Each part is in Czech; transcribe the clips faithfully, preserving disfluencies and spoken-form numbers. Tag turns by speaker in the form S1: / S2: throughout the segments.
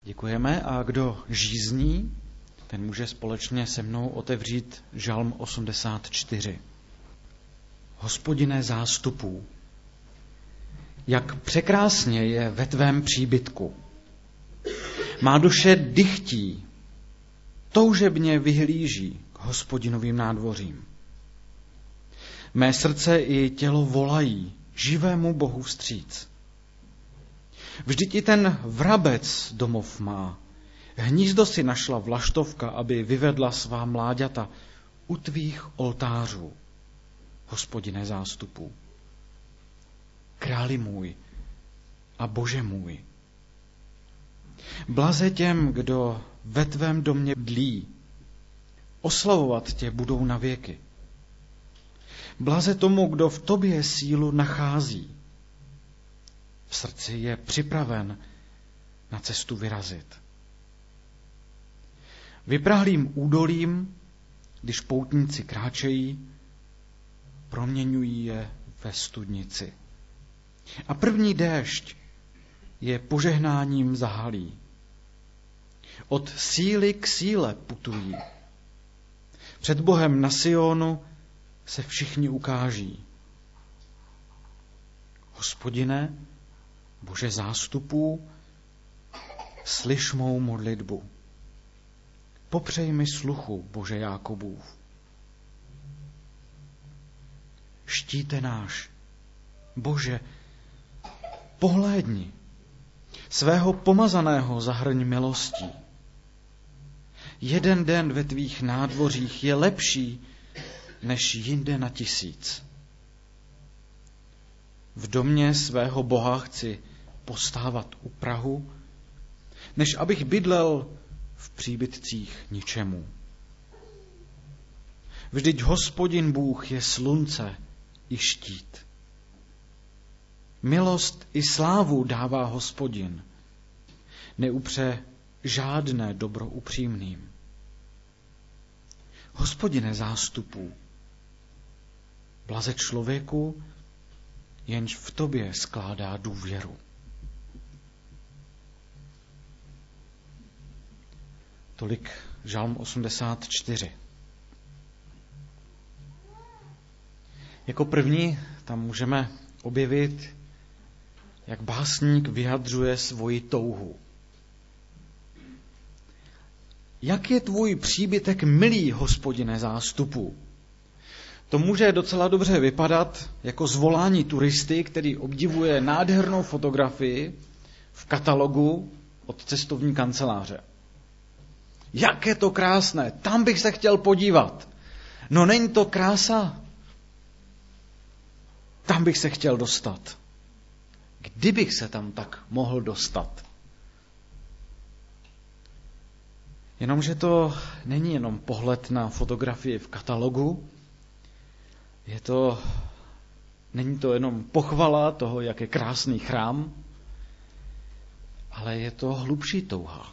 S1: Děkujeme a kdo žízní, ten může společně se mnou otevřít Žalm osmdesát čtyři. Hospodine zástupů, jak překrásně je ve tvém příbytku. Má duše dychtí, toužebně vyhlíží k Hospodinovým nádvořím. Mé srdce i tělo volají živému Bohu vstříc. Vždyť i ten vrabec domov má. Hnízdo si našla vlaštovka, aby vyvedla svá mláďata u tvých oltářů, Hospodine zástupů. Králi můj a Bože můj. Blaze těm, kdo ve tvém domě bdlí. Oslavovat tě budou na věky. Blaze tomu, kdo v tobě sílu nachází. V srdci je připraven na cestu vyrazit. Vyprahlým údolím, když poutníci kráčejí, proměňují je ve studnici. A první déšť je požehnáním zahalí. Od síly k síle putují. Před Bohem na Sionu se všichni ukáží. Hospodine, Bože zástupů, slyš mou modlitbu. Popřej mi sluchu, Bože Jákobův. Štíte náš, Bože, pohlédni, svého pomazaného zahrň milostí. Jeden den ve tvých nádvořích je lepší, než jinde na tisíc. V domě svého Boha chci postávat u prahu, než abych bydlel v příbytcích ničemu. Vždyť Hospodin Bůh je slunce i štít. Milost i slávu dává Hospodin. Neupře žádné dobro upřímným. Hospodine zástupů, blaze člověku, jenž v tobě skládá důvěru. Tolik Žalm osmdesát čtyři. Jako první tam můžeme objevit, jak básník vyjadřuje svoji touhu. Jak je tvůj příbytek milý, Hospodine zástupu? To může docela dobře vypadat jako zvolání turisty, který obdivuje nádhernou fotografii v katalogu od cestovní kanceláře. Jak je to krásné, tam bych se chtěl podívat. No není to krása? Tam bych se chtěl dostat. Kdybych se tam tak mohl dostat. Jenomže to není jenom pohled na fotografii v katalogu, je to, není to jenom pochvala toho, jak je krásný chrám, ale je to hlubší touha.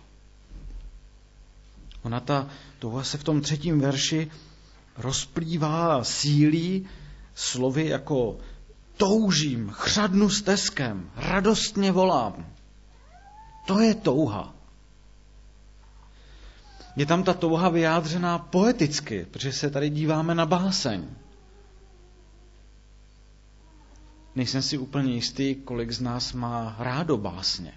S1: Ona ta touha se v tom třetím verši rozplývá a sílí slovy jako toužím, chřadnu steskem, radostně volám. To je touha. Je tam ta touha vyjádřená poeticky, protože se tady díváme na báseň. Nejsem si úplně jistý, kolik z nás má rádo básně.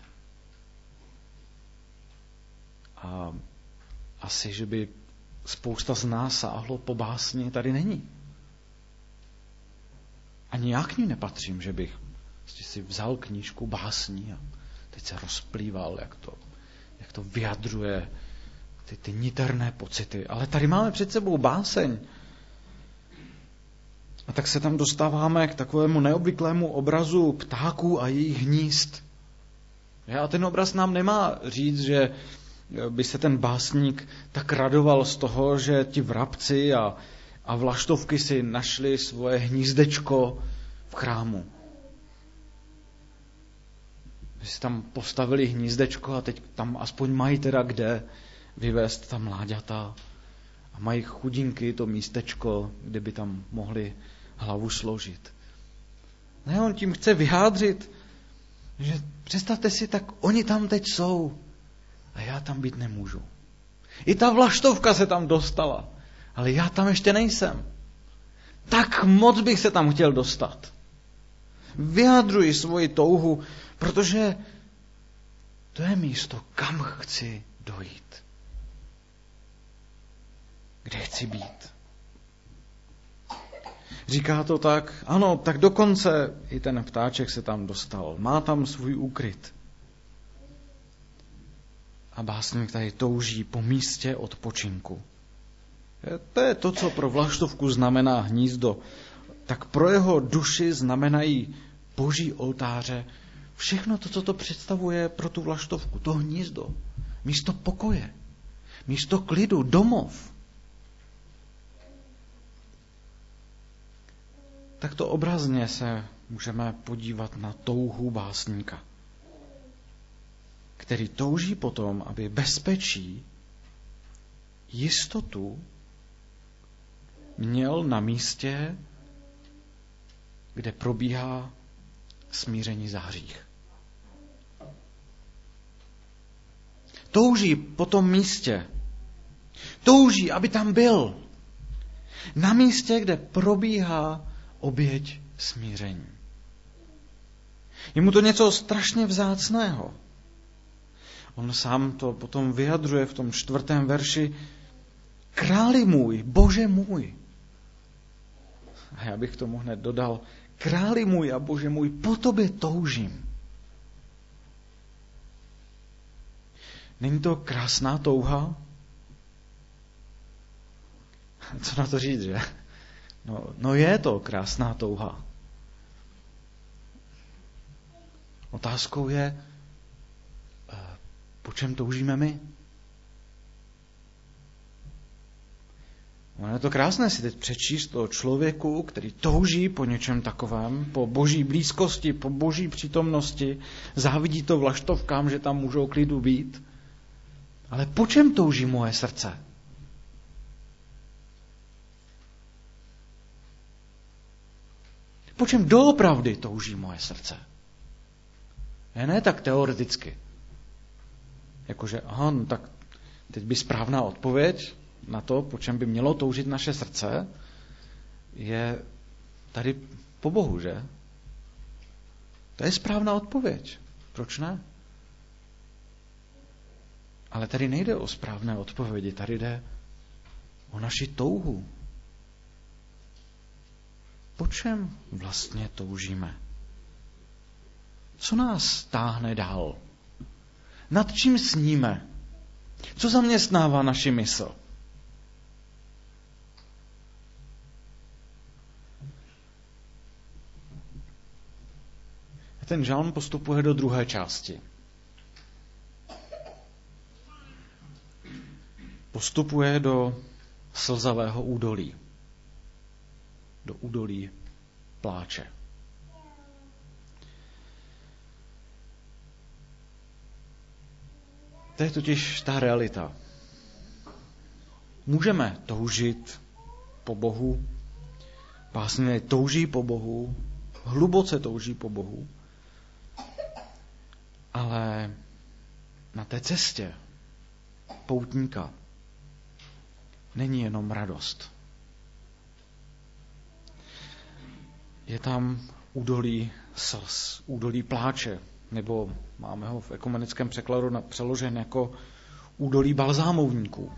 S1: A asi, že by spousta z nás sáhlo po básni, tady není. Ani já k ní nepatřím, že bych si vzal knížku básní a teď se rozplýval, jak to, jak to vyjadřuje ty, ty niterné pocity. Ale tady máme před sebou báseň. A tak se tam dostáváme k takovému neobvyklému obrazu ptáků a jejich hnízd. A ten obraz nám nemá říct, že by se ten básník tak radoval z toho, že ti vrabci a, a vlaštovky si našli svoje hnízdečko v chrámu. Že si tam postavili hnízdečko a teď tam aspoň mají teda kde vyvést ta mláďata a mají chudinky to místečko, kde by tam mohli hlavu složit. Ne, on tím chce vyjádřit, že představte si, tak oni tam teď jsou. tam být nemůžu. I ta vlaštovka se tam dostala, ale já tam ještě nejsem. Tak moc bych se tam chtěl dostat. Vyjadřuji svoji touhu, protože to je místo, kam chci dojít. Kde chci být. Říká to tak, ano, tak dokonce i ten ptáček se tam dostal. Má tam svůj úkryt. A básník tady touží po místě odpočinku. To je to, co pro vlaštovku znamená hnízdo. Tak pro jeho duši znamenají boží oltáře všechno to, co to představuje pro tu vlaštovku. To hnízdo. Místo pokoje. Místo klidu. Domov. Takto obrazně se můžeme podívat na touhu básníka, který touží potom, aby bezpečí, jistotu měl na místě, kde probíhá smíření za hřích. Touží po tom místě. Touží, aby tam byl. Na místě, kde probíhá oběť smíření. Je mu to něco strašně vzácného. On sám to potom vyjadřuje v tom čtvrtém verši. Králi můj, Bože můj. A já bych k tomu hned dodal. Králi můj a Bože můj, po tobě toužím. Není to krásná touha? Co na to říct, že? No, no je to krásná touha. Otázkou je, po čem toužíme my? Ono je to krásné si teď přečíst o člověku, který touží po něčem takovém, po boží blízkosti, po boží přítomnosti, závidí to vlaštovkám, že tam můžou klidu být. Ale po čem touží moje srdce? Po čem doopravdy touží moje srdce? Je ne tak teoreticky. Jakože, aha, no tak teď by správná odpověď na to, po čem by mělo toužit naše srdce, je tady po Bohu, že? To je správná odpověď. Proč ne? Ale tady nejde o správné odpovědi, tady jde o naši touhu. Po čem vlastně toužíme? Co nás táhne dál? Nad čím sníme? Co zaměstnává naši mysl? Ten žalm postupuje do druhé části. Postupuje do slzavého údolí. Do údolí pláče. To je totiž ta realita. Můžeme toužit po Bohu, básník touží po Bohu, hluboce touží po Bohu, ale na té cestě poutníka není jenom radost. Je tam údolí slz, údolí pláče, nebo máme ho v ekumenickém překladu přeložen jako údolí balzámovníků.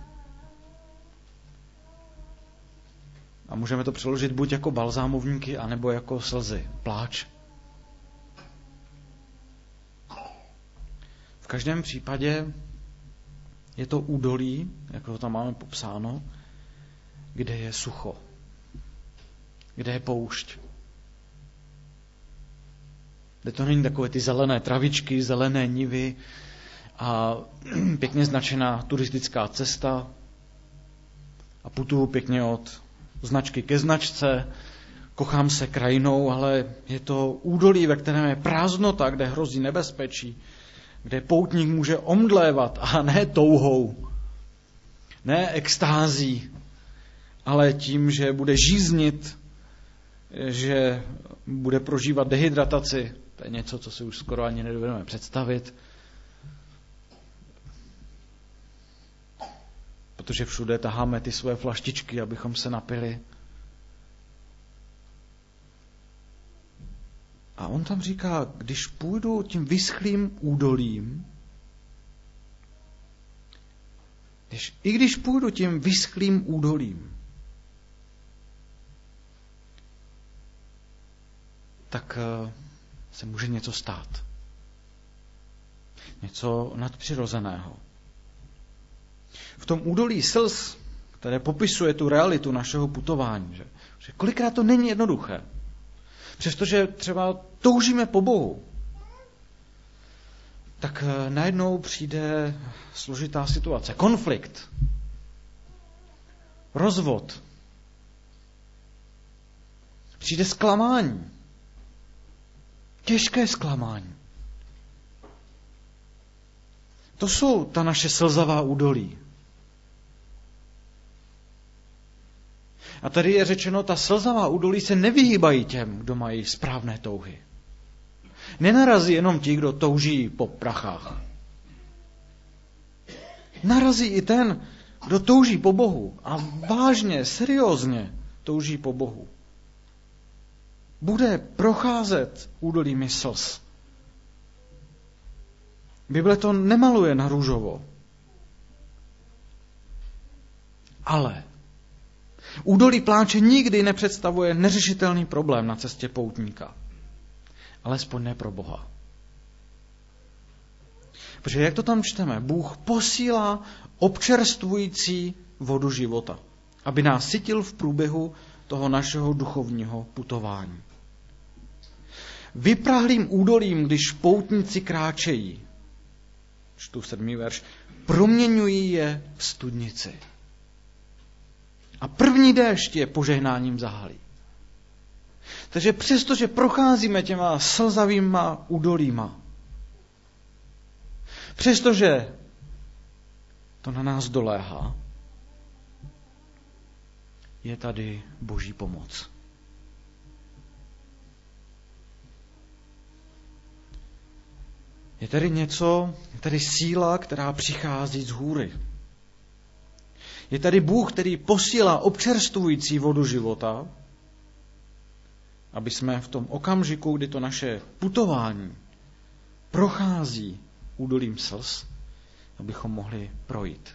S1: A můžeme to přeložit buď jako balzámovníky, anebo jako slzy, pláč. V každém případě je to údolí, jak ho tam máme popsáno, kde je sucho, kde je poušť. Kde to není takové ty zelené travičky, zelené nivy a pěkně značená turistická cesta a putuju pěkně od značky ke značce, kochám se krajinou, ale je to údolí, ve kterém je prázdnota, kde hrozí nebezpečí, kde poutník může omdlévat a ne touhou, ne extází, ale tím, že bude žíznit, že bude prožívat dehydrataci. To je něco, co si už skoro ani nedovedeme představit. protože všude taháme ty své flaštičky, abychom se napili. A on tam říká, když půjdu tím vyschlým údolím, když, i když půjdu tím vyschlým údolím, tak se může něco stát. Něco nadpřirozeného. V tom údolí slz, které popisuje tu realitu našeho putování, že, že kolikrát to není jednoduché. Přestože třeba toužíme po Bohu, tak najednou přijde složitá situace. Konflikt. Rozvod. Přijde zklamání. Těžké zklamání. To jsou ta naše slzavá údolí. A tady je řečeno, ta slzavá údolí se nevyhýbají těm, kdo mají správné touhy. Nenarazí jenom ti, kdo touží po prachách. Narazí i ten, kdo touží po Bohu a vážně, seriózně touží po Bohu. Bude procházet údolími slz. Bible to nemaluje na růžovo. Ale údolí pláče nikdy nepředstavuje neřešitelný problém na cestě poutníka. Alespoň ne pro Boha. Protože jak to tam čteme, Bůh posílá občerstvující vodu života, aby nás sytil v průběhu toho našeho duchovního putování. Vyprahlým údolím, když poutníci kráčejí, čtu sedmý verš, proměňují je v studnici. A první déšť je požehnáním zahalí. Takže přestože procházíme těma slzavýma údolíma, přestože to na nás doléhá, je tady Boží pomoc. Je tady něco, je tady síla, která přichází z hůry. Je tady Bůh, který posílá občerstvující vodu života, aby jsme v tom okamžiku, kdy to naše putování prochází údolím slz, abychom mohli projít.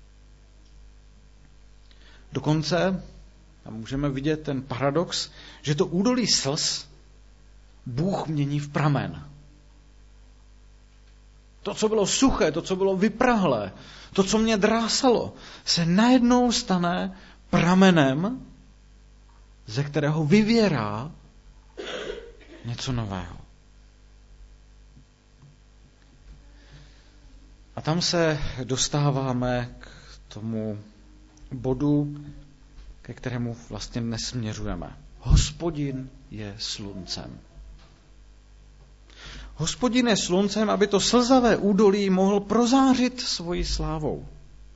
S1: Dokonce tam můžeme vidět ten paradox, že to údolí slz Bůh mění v pramen. To, co bylo suché, to, co bylo vyprahlé, to, co mě drásalo, se najednou stane pramenem, ze kterého vyvěrá něco nového. A tam se dostáváme k tomu bodu, ke kterému vlastně dnes směřujeme. Hospodin je sluncem. Hospodin je sluncem, aby to slzavé údolí mohl prozářit svojí slávou.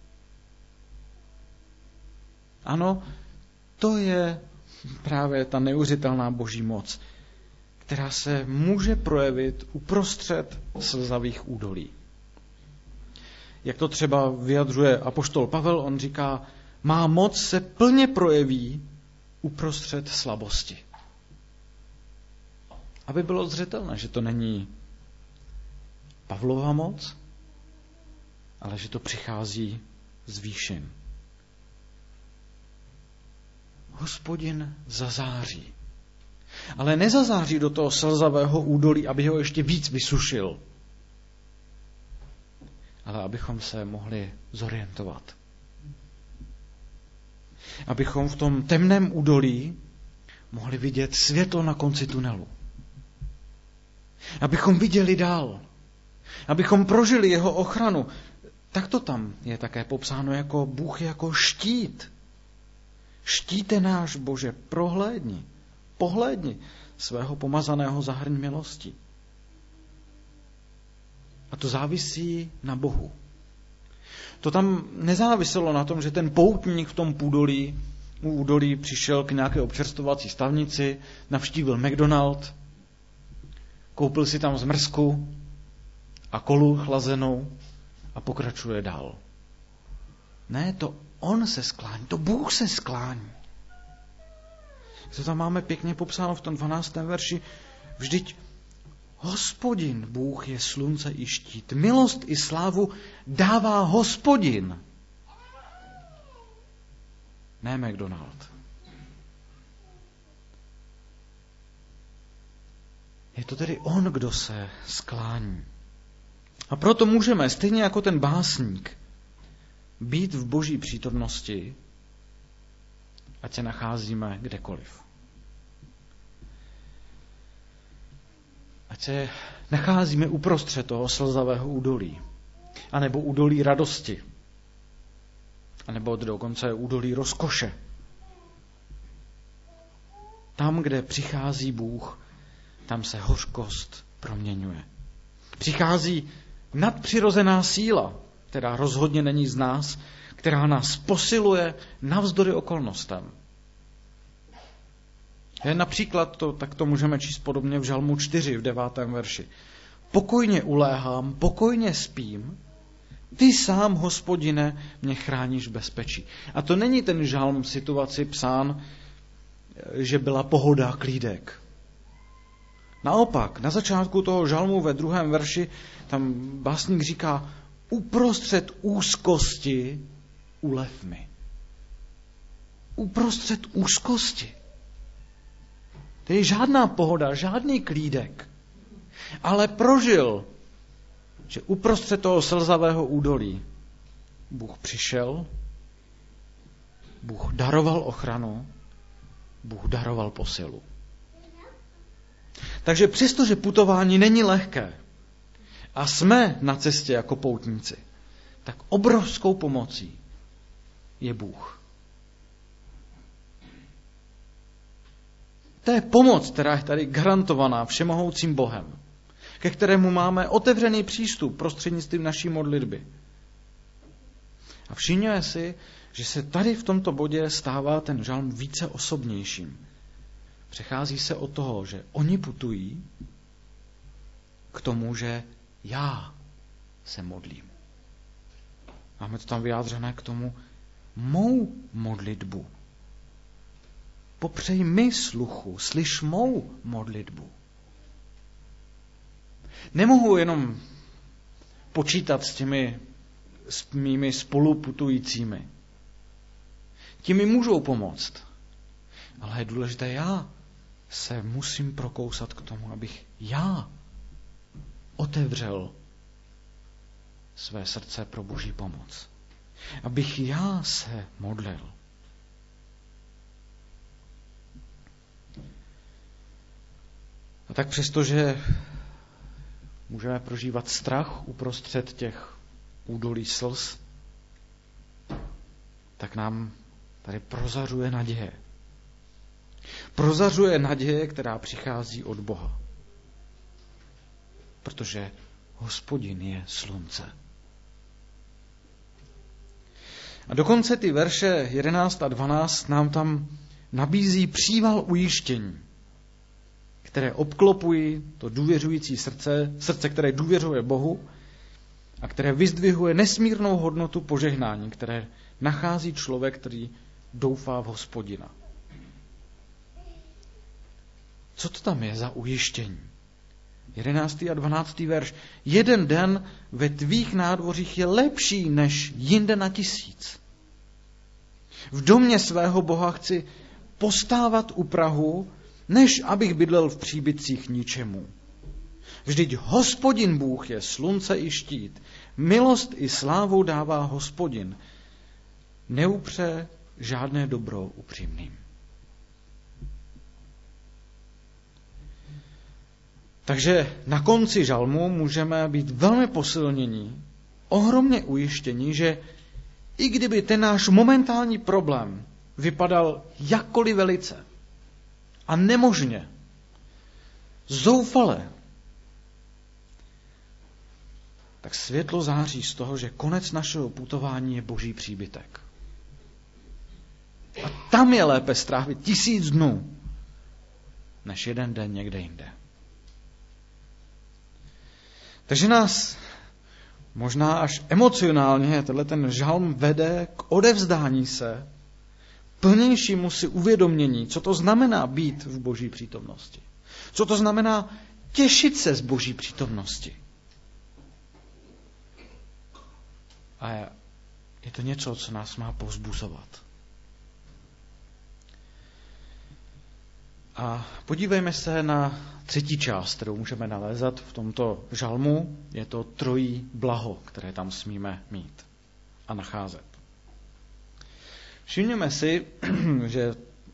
S1: Ano, to je právě ta neuvěřitelná Boží moc, která se může projevit uprostřed slzavých údolí. Jak to třeba vyjadřuje apoštol Pavel, on říká, má moc se plně projeví uprostřed slabosti. Aby bylo zřetelné, že to není Pavlova moc, ale že to přichází z výšin. Hospodin zazáří. Ale nezazáří do toho slzavého údolí, aby ho ještě víc vysušil. Ale abychom se mohli zorientovat. Abychom v tom temném údolí mohli vidět světlo na konci tunelu. Abychom viděli dál. Abychom prožili jeho ochranu. Tak to tam je také popsáno jako Bůh jako štít. Štíte náš, Bože, prohlédni, pohlédni svého pomazaného zahrň milostí. A to závisí na Bohu. To tam nezáviselo na tom, že ten poutník v tom údolí, u údolí přišel k nějaké občerstvovací stavnici, navštívil McDonald, koupil si tam zmrzku a kolu chlazenou a pokračuje dál. Ne, to on se sklání, to Bůh se sklání. To tam máme pěkně popsáno v tom dvanáctém verši. Vždyť Hospodin Bůh je slunce i štít. Milost i slávu dává Hospodin. Ne McDonald. Je to tedy on, kdo se sklání. A proto můžeme, stejně jako ten básník, být v Boží přítomnosti, ať se nacházíme kdekoliv. Ať se nacházíme uprostřed toho slzavého údolí, anebo údolí radosti, anebo dokonce údolí rozkoše. Tam, kde přichází Bůh, tam se hořkost proměňuje. Přichází nadpřirozená síla, která rozhodně není z nás, která nás posiluje navzdory okolnostem. Je například to, tak to můžeme číst podobně v Žalmu čtyři, v devátém verši. Pokojně uléhám, pokojně spím, ty sám, Hospodine, mě chráníš v bezpečí. A to není ten žalm situaci psán, že byla pohoda, klídek. Naopak, na začátku toho žalmu ve druhém verši tam básník říká, uprostřed úzkosti ulev mi. Uprostřed úzkosti. To je žádná pohoda, žádný klídek. Ale prožil, že uprostřed toho slzavého údolí Bůh přišel, Bůh daroval ochranu, Bůh daroval posilu. Takže přestože putování není lehké a jsme na cestě jako poutníci, tak obrovskou pomocí je Bůh. To je pomoc, která je tady garantovaná všemohoucím Bohem, ke kterému máme otevřený přístup prostřednictvím naší modlitby. A všimněme si, že se tady v tomto bodě stává ten žalm více osobnějším. Přechází se od toho, že oni putují, k tomu, že já se modlím. Máme to tam vyjádřené k tomu mou modlitbu. Popřej mi sluchu, slyš mou modlitbu. Nemohu jenom počítat s těmi s mými spoluputujícími. Ti mi můžou pomoct. Ale je důležité, já se musím prokousat k tomu, abych já otevřel své srdce pro Boží pomoc. Abych já se modlil. A tak přestože můžeme prožívat strach uprostřed těch údolí slz, tak nám tady prozařuje naděje. Prozařuje naděje, která přichází od Boha. Protože Hospodin je slunce. A dokonce ty verše jedenáct a dvanáct nám tam nabízí příval ujištění, které obklopují to důvěřující srdce, srdce, které důvěřuje Bohu a které vyzdvihuje nesmírnou hodnotu požehnání, které nachází člověk, který doufá v Hospodina. Co to tam je za ujištění? jedenáctý a dvanáctý verš. Jeden den ve tvých nádvořích je lepší než jinde na tisíc. V domě svého Boha chci postávat u prahu, než abych bydlel v příbytcích ničemu. Vždyť Hospodin Bůh je slunce i štít. Milost i slávu dává Hospodin. Neupře žádné dobro upřímným. Takže na konci žalmu můžeme být velmi posilnění, ohromně ujištění, že i kdyby ten náš momentální problém vypadal jakkoliv velice a nemožně, zoufale, tak světlo září z toho, že konec našeho putování je Boží příbytek. A tam je lépe strávit tisíc dnů, než jeden den někde jinde. Takže nás možná až emocionálně tenhle ten žalm vede k odevzdání se, plnějšímu si uvědomění, co to znamená být v Boží přítomnosti. Co to znamená těšit se z Boží přítomnosti. A je to něco, co nás má povzbuzovat. A podívejme se na třetí část, kterou můžeme nalézat v tomto žalmu. Je to trojí blaho, které tam smíme mít a nacházet. Všimněme si, že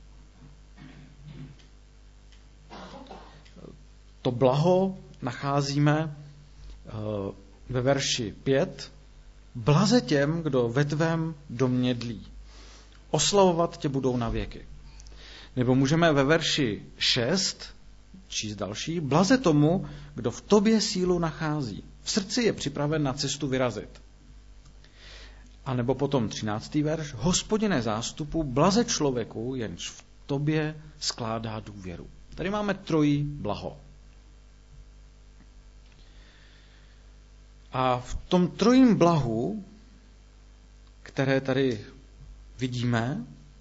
S1: to blaho nacházíme ve verši pět. Blaze těm, kdo ve tvém domě dlí. Oslavovat tě budou na věky. Nebo můžeme ve verši šest číst další. Blaze tomu, kdo v tobě sílu nachází. V srdci je připraven na cestu vyrazit. A nebo potom třináctý verš. Hospodine zástupu, blaze člověku, jenž v tobě skládá důvěru. Tady máme trojí blaho. A v tom trojím blahu, které tady vidíme,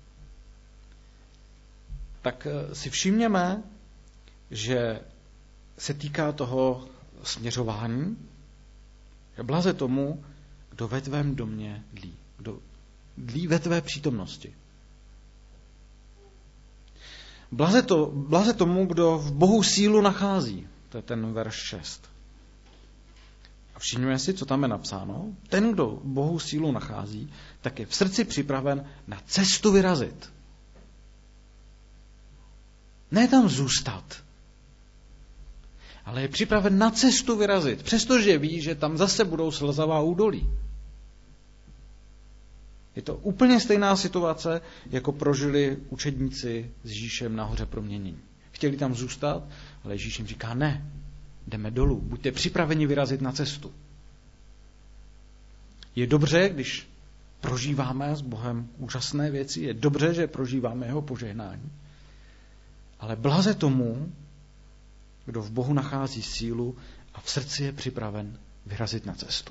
S1: tak si všimněme, že se týká toho směřování. Blaze tomu, kdo ve tvém domě dlí. Kdo dlí ve tvé přítomnosti. Blaze, to, blaze tomu, kdo v Bohu sílu nachází. To je ten verš šest. A všimněme si, co tam je napsáno. Ten, kdo v Bohu sílu nachází, tak je v srdci připraven na cestu vyrazit. Ne tam zůstat, ale je připraven na cestu vyrazit, přestože ví, že tam zase budou slzavá údolí. Je to úplně stejná situace, jako prožili učedníci s Ježíšem na hoře proměnění. Chtěli tam zůstat, ale Ježíš jim říká, ne, jdeme dolů, buďte připraveni vyrazit na cestu. Je dobře, když prožíváme s Bohem úžasné věci, je dobře, že prožíváme jeho požehnání, ale blaze tomu, kdo v Bohu nachází sílu a v srdci je připraven vyrazit na cestu.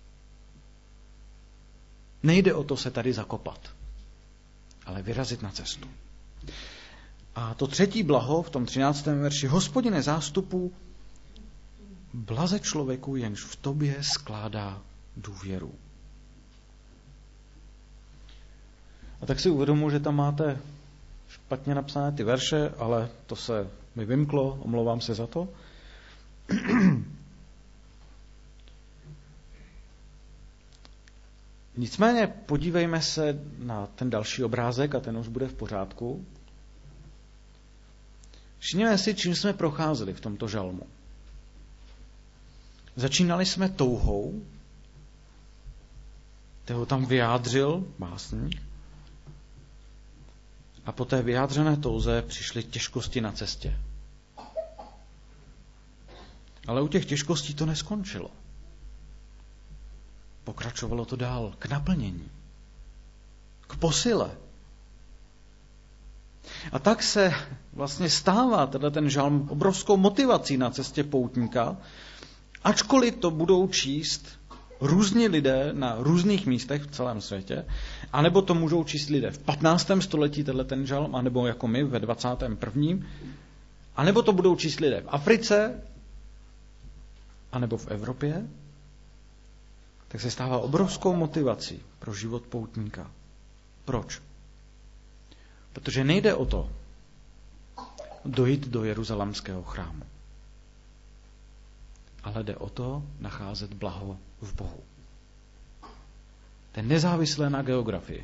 S1: Nejde o to se tady zakopat, ale vyrazit na cestu. A to třetí blaho v tom třináctém verši. Hospodine zástupu, blaze člověku, jenž v tobě skládá důvěru. A tak si uvědomuji, že tam máte špatně napsané ty verše, ale to se mi vymklo, omlouvám se za to. Nicméně podívejme se na ten další obrázek a ten už bude v pořádku. Všimněme si, čím jsme procházeli v tomto žalmu. Začínali jsme touhou, kterou tam vyjádřil básník, a po té vyjádřené touze přišly těžkosti na cestě. Ale u těch těžkostí to neskončilo. Pokračovalo to dál k naplnění, k posile. A tak se vlastně stává teda ten žalm obrovskou motivací na cestě poutníka, ačkoliv to budou číst různí lidé na různých místech v celém světě, anebo to můžou číst lidé v patnáctém století, tenhle ten žalm, anebo jako my ve dvacátém prvním, anebo to budou číst lidé v Africe, anebo v Evropě, tak se stává obrovskou motivací pro život poutníka. Proč? Protože nejde o to dojít do jeruzalémského chrámu, ale jde o to nacházet blaho v Bohu. To je nezávislé na geografii.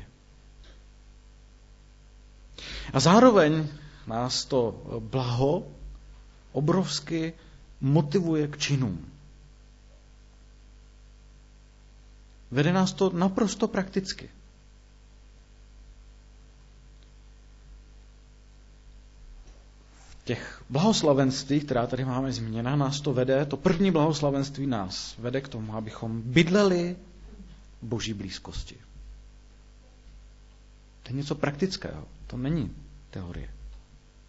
S1: A zároveň nás to blaho obrovsky motivuje k činům. Vede nás to naprosto prakticky. V těch blahoslavenství, která tady máme zmíněna, nás to vede, to první blahoslavenství nás vede k tomu, abychom bydleli v Boží blízkosti. To je něco praktického, to není teorie.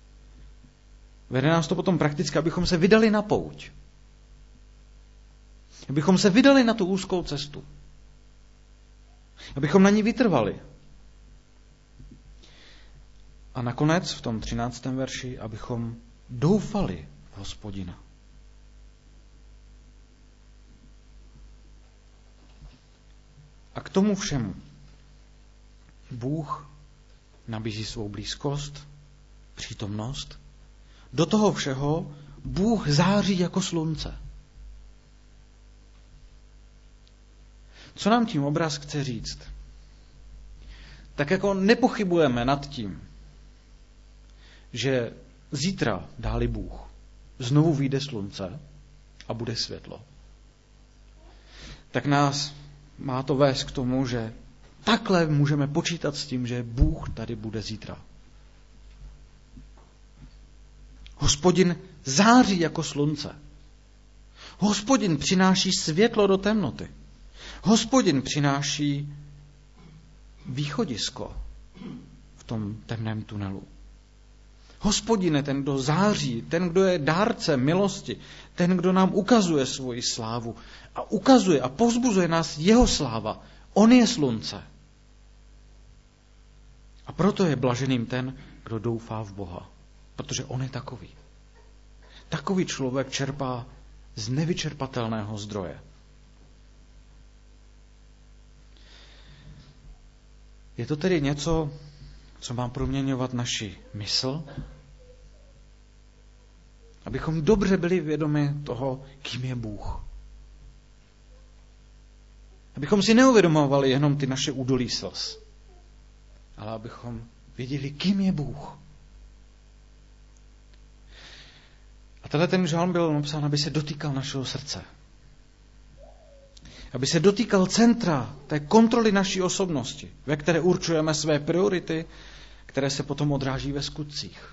S1: Vede nás to potom prakticky, abychom se vydali na pouť. Abychom se vydali na tu úzkou cestu. Abychom na ní vytrvali. A nakonec v tom třináctém verši, abychom doufali v Hospodina. A k tomu všemu Bůh nabízí svou blízkost, přítomnost. Do toho všeho Bůh září jako slunce. Co nám tím obraz chce říct? Tak jako nepochybujeme nad tím, že zítra, dá-li Bůh, znovu vyjde slunce a bude světlo, tak nás má to vést k tomu, že takhle můžeme počítat s tím, že Bůh tady bude zítra. Hospodin září jako slunce. Hospodin přináší světlo do temnoty. Hospodin přináší východisko v tom temném tunelu. Hospodin je ten, kdo září, ten, kdo je dárce milosti, ten, kdo nám ukazuje svoji slávu a ukazuje a povzbuzuje nás jeho sláva. On je slunce. A proto je blaženým ten, kdo doufá v Boha. Protože on je takový. Takový člověk čerpá z nevyčerpatelného zdroje. Je to tedy něco, co má proměňovat naši mysl, abychom dobře byli vědomi toho, kým je Bůh. Abychom si neuvědomovali jenom ty naše údolí slz, ale abychom věděli, kým je Bůh. A tenhle ten žalm byl napsán, aby se dotýkal našeho srdce. Aby se dotýkal centra té kontroly naší osobnosti, ve které určujeme své priority, které se potom odráží ve skutcích.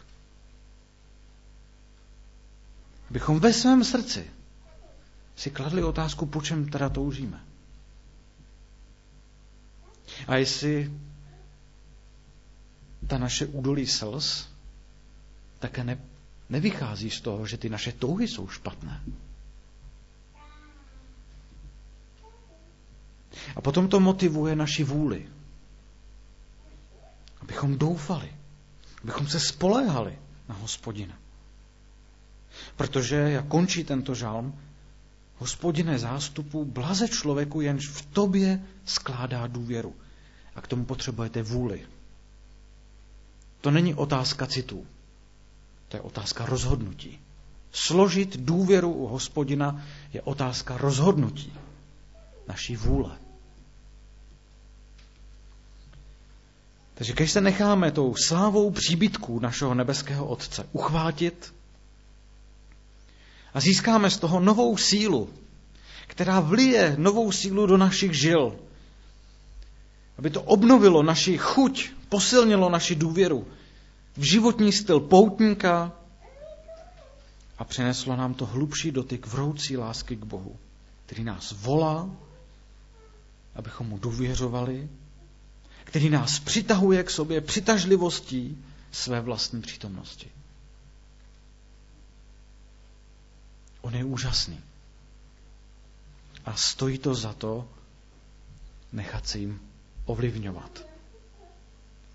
S1: Abychom ve svém srdci si kladli otázku, po čem teda toužíme. A jestli ta naše údolí slz také ne, nevychází z toho, že ty naše touhy jsou špatné. A potom to motivuje naši vůli. Abychom doufali. Abychom se spoléhali na Hospodina. Protože, jak končí tento žalm, Hospodine zástupu, blaze člověku, jenž v tobě skládá důvěru. A k tomu potřebujete vůli. To není otázka citů. To je otázka rozhodnutí. Složit důvěru u Hospodina je otázka rozhodnutí. Naší vůle. Takže když se necháme tou slávou příbytků našeho nebeského Otce uchvátit a získáme z toho novou sílu, která vlije novou sílu do našich žil, aby to obnovilo naši chuť, posilnilo naši důvěru v životní styl poutníka a přineslo nám to hlubší dotyk vroucí lásky k Bohu, který nás volá, abychom mu důvěřovali, který nás přitahuje k sobě přitažlivostí své vlastní přítomnosti. On je úžasný. A stojí to za to nechat se jim ovlivňovat.